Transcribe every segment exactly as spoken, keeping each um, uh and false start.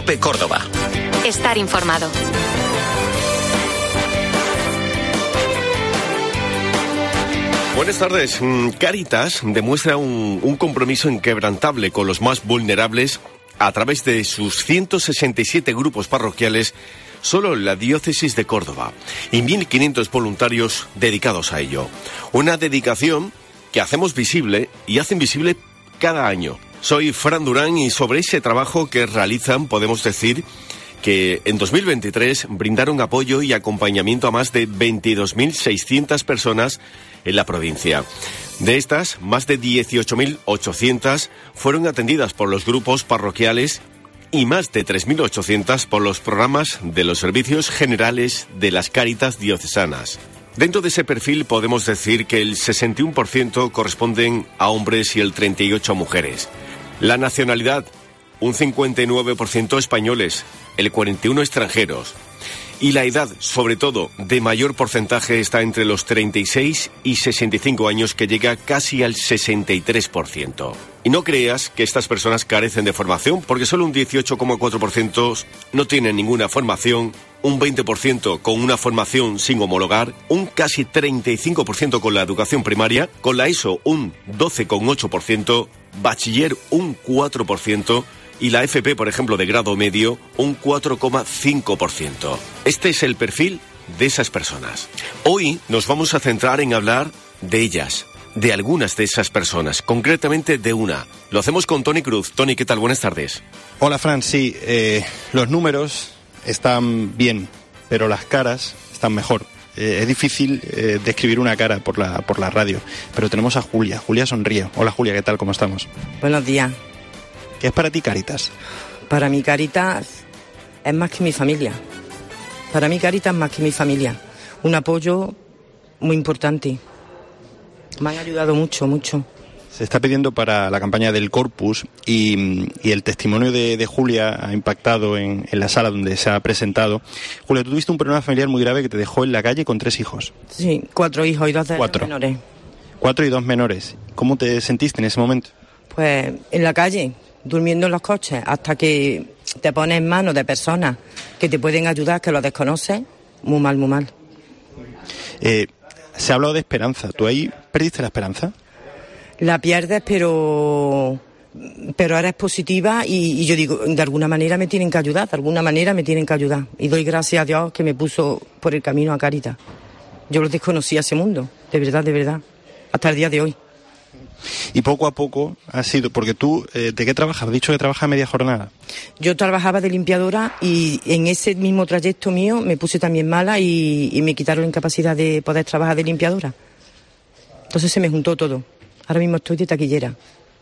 COPE Córdoba. Estar informado. Buenas tardes. Cáritas demuestra un, un compromiso inquebrantable con los más vulnerables a través de sus ciento sesenta y siete grupos parroquiales solo en la diócesis de Córdoba y mil quinientos voluntarios dedicados a ello. Una dedicación que hacemos visible y hacen visible cada año. Soy Fran Durán y sobre ese trabajo que realizan podemos decir que en dos mil veintitrés brindaron apoyo y acompañamiento a más de veintidós mil seiscientas personas en la provincia. De estas, más de dieciocho mil ochocientas fueron atendidas por los grupos parroquiales y más de tres mil ochocientas por los programas de los servicios generales de las Cáritas diocesanas. Dentro de ese perfil podemos decir que el sesenta y uno por ciento corresponden a hombres y el treinta y ocho por ciento a mujeres. La nacionalidad, un cincuenta y nueve por ciento españoles, el cuarenta y uno por ciento extranjeros. Y la edad, sobre todo, de mayor porcentaje está entre los treinta y seis y sesenta y cinco años, que llega casi al sesenta y tres por ciento. Y no creas que estas personas carecen de formación, porque solo un dieciocho coma cuatro por ciento no tienen ninguna formación, un veinte por ciento con una formación sin homologar, un casi treinta y cinco por ciento con la educación primaria, con la ESO un doce coma ocho por ciento, bachiller un cuatro por ciento, y la F P, por ejemplo, de grado medio, un cuatro coma cinco por ciento. Este es el perfil de esas personas. Hoy nos vamos a centrar en hablar de ellas, de algunas de esas personas, concretamente de una. Lo hacemos con Tony Cruz. Tony, ¿qué tal? Buenas tardes. Hola, Fran. Sí, eh, los números están bien, pero las caras están mejor. Eh, es difícil eh, describir una cara por la, por la radio, pero tenemos a Julia. Julia sonríe. Hola, Julia, ¿qué tal? ¿Cómo estamos? Buenos días. ¿Qué es para ti Cáritas? Para mí Cáritas es más que mi familia. Para mí Cáritas es más que mi familia. Un apoyo muy importante. Me han ayudado mucho, mucho. Se está pidiendo para la campaña del Corpus y, y el testimonio de, de Julia ha impactado en, en la sala donde se ha presentado. Julia, tú tuviste un problema familiar muy grave que te dejó en la calle con tres hijos. Sí, cuatro hijos y dos de cuatro. menores. Cuatro y dos menores. ¿Cómo te sentiste en ese momento? Pues en la calle, durmiendo en los coches, hasta que te pones en manos de personas que te pueden ayudar, que los desconoces, muy mal, muy mal. Eh, se ha hablado de esperanza. ¿Tú ahí perdiste la esperanza? La pierdes, pero pero ahora es positiva y, y yo digo, de alguna manera me tienen que ayudar, de alguna manera me tienen que ayudar. Y doy gracias a Dios que me puso por el camino a Cáritas. Yo lo desconocía ese mundo, de verdad, de verdad, hasta el día de hoy. Y poco a poco ha sido, porque tú, eh, ¿de qué trabajas? ¿Has dicho que trabajas a media jornada? Yo trabajaba de limpiadora y en ese mismo trayecto mío me puse también mala y, y me quitaron la incapacidad de poder trabajar de limpiadora. Entonces se me juntó todo. Ahora mismo estoy de taquillera.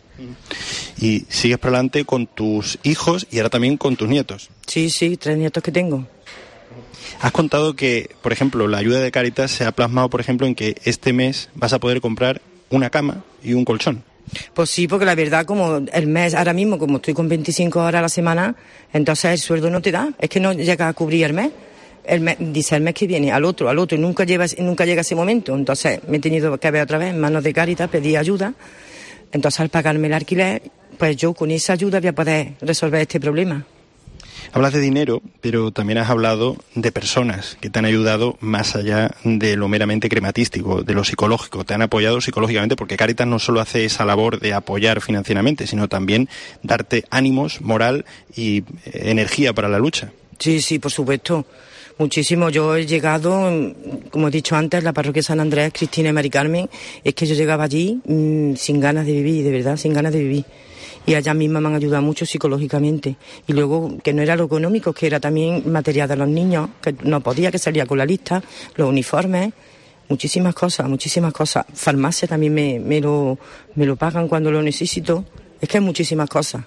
Y sigues para adelante con tus hijos y ahora también con tus nietos. Sí, sí, tres nietos que tengo. Has contado que, por ejemplo, la ayuda de Cáritas se ha plasmado, por ejemplo, en que este mes vas a poder comprar una cama y un colchón. Pues sí, porque la verdad, como el mes, ahora mismo, como estoy con veinticinco horas a la semana, entonces el sueldo no te da, es que no llega a cubrir el mes. El mes dice el mes que viene, al otro, al otro, y nunca, lleva, nunca llega ese momento. Entonces me he tenido que ver otra vez en manos de Cáritas, pedí ayuda. Entonces al pagarme el alquiler, pues yo con esa ayuda voy a poder resolver este problema. Hablas de dinero, pero también has hablado de personas que te han ayudado más allá de lo meramente crematístico, de lo psicológico. Te han apoyado psicológicamente, porque Cáritas no solo hace esa labor de apoyar financieramente, sino también darte ánimos, moral y energía para la lucha. Sí, sí, por supuesto. Muchísimo. Yo he llegado, como he dicho antes, la parroquia San Andrés, Cristina y Mari Carmen, es que yo llegaba allí mmm, sin ganas de vivir, de verdad, sin ganas de vivir. Y allá misma me han ayudado mucho psicológicamente. Y luego, que no era lo económico, que era también material de los niños, que no podía, que salía con la lista, los uniformes, muchísimas cosas, muchísimas cosas. Farmacia también me, me, lo, me lo pagan cuando lo necesito. Es que hay muchísimas cosas.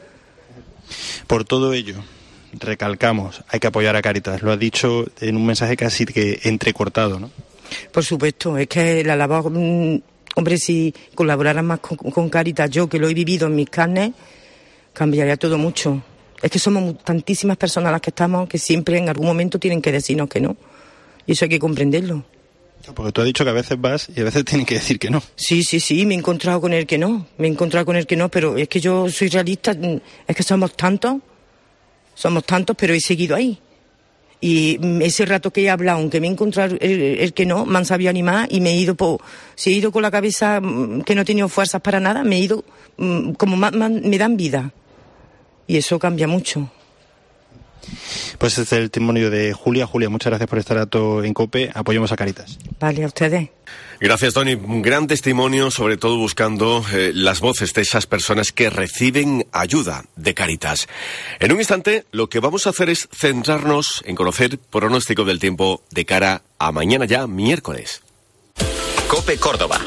Por todo ello, recalcamos, hay que apoyar a Cáritas. Lo has dicho en un mensaje casi que entrecortado, ¿no? Por supuesto, es que la labor... Mmm, Hombre, si colaboraran más con, con Cáritas, yo que lo he vivido en mis carnes, cambiaría todo mucho. Es que somos tantísimas personas las que estamos que siempre en algún momento tienen que decirnos que no. Y eso hay que comprenderlo. Porque tú has dicho que a veces vas y a veces tienen que decir que no. Sí, sí, sí, me he encontrado con el que no. Me he encontrado con el que no, pero es que yo soy realista, es que somos tantos somos tantos, pero he seguido ahí. Y ese rato que he hablado, aunque me he encontrado el, el que no, me han sabido animar y me he ido, por, si he ido con la cabeza que no he tenido fuerzas para nada, me he ido como más, más, me dan vida. Y eso cambia mucho. Pues este es el testimonio de Julia. Julia, muchas gracias por estar rato en COPE. Apoyemos a Cáritas. Vale, a ustedes. Gracias, Tony. Un gran testimonio, sobre todo buscando eh, las voces de esas personas que reciben ayuda de Cáritas. En un instante, lo que vamos a hacer es centrarnos en conocer pronóstico del tiempo de cara a mañana ya, miércoles. COPE Córdoba.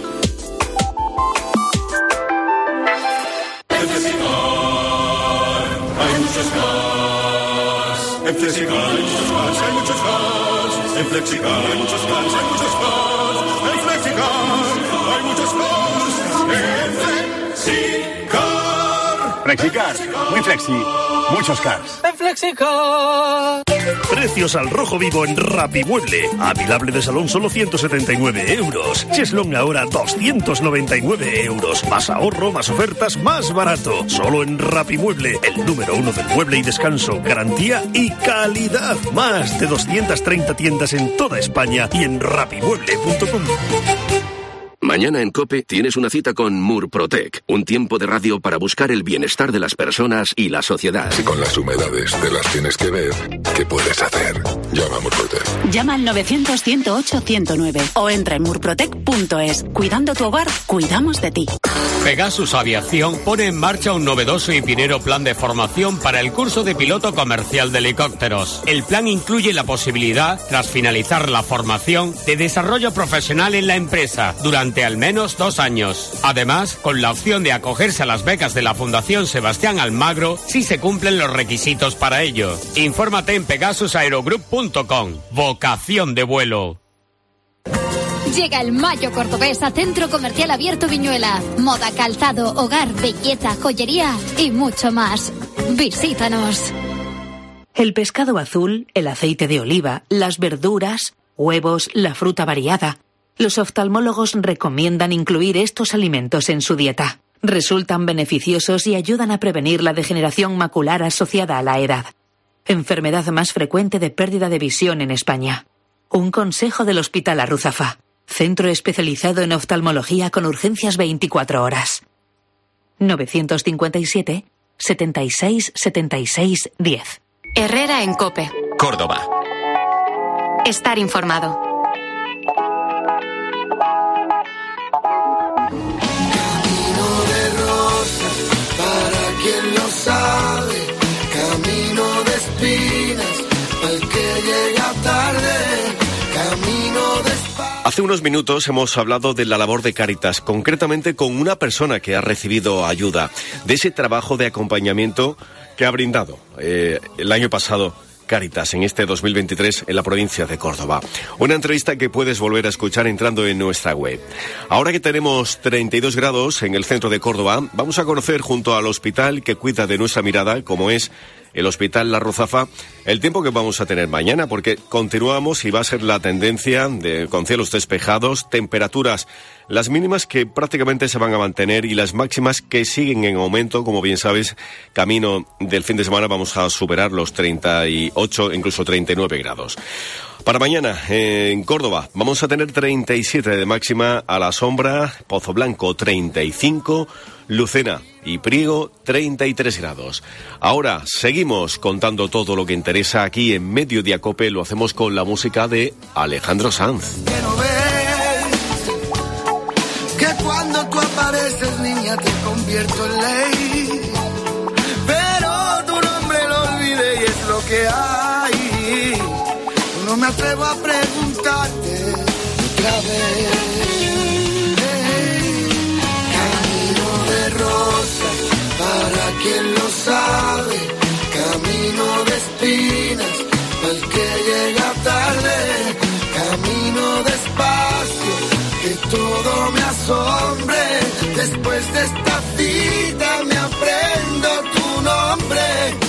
Hay muchos más. En Flexicar hay muchos más, hay muchos más. En Flexicar hay muchos más, hay muchos más. En Flexicar hay muchos más. En Flexicar. Flexicar, muy flexi, muchos cars. En Flexicar. Precios al rojo vivo en Rapimueble. Avilable de salón solo ciento setenta y nueve euros. Cheslong ahora doscientos noventa y nueve euros. Más ahorro, más ofertas, más barato. Solo en Rapimueble, el número uno del mueble y descanso. Garantía y calidad. Más de doscientas treinta tiendas en toda España y en rapimueble punto com. Mañana en COPE tienes una cita con Murprotec, un tiempo de radio para buscar el bienestar de las personas y la sociedad. Si con las humedades te las tienes que ver, ¿qué puedes hacer? Llama a Murprotec. Llama al novecientos, ciento ocho, ciento nueve o entra en murprotec punto es. Cuidando tu hogar, cuidamos de ti. Pegasus Aviación pone en marcha un novedoso y pionero plan de formación para el curso de piloto comercial de helicópteros. El plan incluye la posibilidad, tras finalizar la formación, de desarrollo profesional en la empresa durante al menos dos años. Además, con la opción de acogerse a las becas de la Fundación Sebastián Almagro si se cumplen los requisitos para ello. Infórmate en pegasus aerogroup punto com. Vocación de vuelo. Llega el Mayo Cordobés a Centro Comercial Abierto Viñuela. Moda, calzado, hogar, belleza, joyería y mucho más. Visítanos. El pescado azul, el aceite de oliva, las verduras, huevos, la fruta variada. Los oftalmólogos recomiendan incluir estos alimentos en su dieta. Resultan beneficiosos y ayudan a prevenir la degeneración macular asociada a la edad. Enfermedad más frecuente de pérdida de visión en España. Un consejo del Hospital Arruzafa. Centro especializado en oftalmología con urgencias veinticuatro horas. novecientos cincuenta y siete, setenta y seis, setenta y seis, diez. Herrera en COPE. Córdoba. Estar informado. ¿Quién lo sabe? Camino de espinas, al que llega tarde, camino de espada. Hace unos minutos hemos hablado de la labor de Cáritas, concretamente con una persona que ha recibido ayuda, de ese trabajo de acompañamiento que ha brindado eh, el año pasado Cáritas en este dos mil veintitrés en la provincia de Córdoba. Una entrevista que puedes volver a escuchar entrando en nuestra web. Ahora que tenemos treinta y dos grados en el centro de Córdoba, vamos a conocer junto al hospital que cuida de nuestra mirada, como es el Hospital La Ruzafa, el tiempo que vamos a tener mañana, porque continuamos y va a ser la tendencia de, con cielos despejados, temperaturas las mínimas que prácticamente se van a mantener y las máximas que siguen en aumento. Como bien sabes, camino del fin de semana vamos a superar los treinta y ocho, incluso treinta y nueve grados. Para mañana, eh, en Córdoba, vamos a tener treinta y siete de máxima a la sombra, Pozo Blanco treinta y cinco, Lucena y Priego treinta y tres grados. Ahora seguimos contando todo lo que interesa aquí en Mediodía COPE, lo hacemos con la música de Alejandro Sanz. Pero ves que cuando tú apareces, niña, te convierto en ley. Pero tu nombre lo olvidé y es lo que hay. No me atrevo a preguntarte otra vez. Camino de rosas, para quien lo sabe. Camino de espinas, para el que llega tarde. Camino despacio, que todo me asombre. Después de esta cita me aprendo tu nombre.